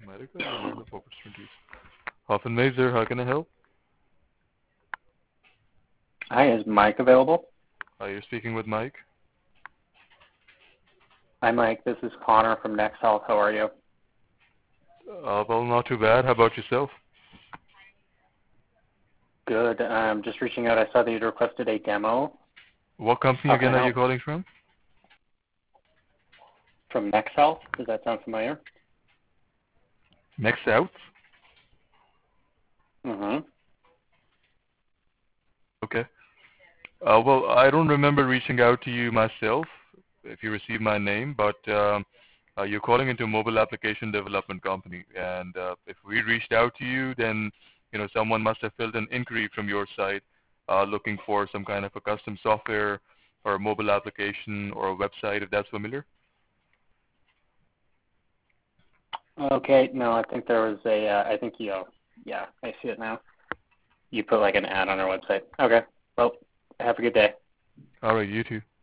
Medical and of opportunities. Hoffenmeiser, how can I help? Hi, is Mike available? You're speaking with Mike. Hi, Mike. This is Connor from Next Health. How are you? Well, not too bad. How about yourself? Good. Just reaching out. I saw that you'd requested a demo. What company How can again I are you help? calling from? From Next Health. Does that sound familiar? Next South? Mm-hmm. Okay. Well, I don't remember reaching out to you myself, if you received my name, but you're calling into a mobile application development company, and if we reached out to you, then someone must have filled an inquiry from your side, looking for some kind of a custom software or a mobile application or a website, if that's familiar. Okay. No, I think there was a. I think you. Yeah, I see it now. You put like an ad on our website. Okay. Well, have a good day. All right, you too.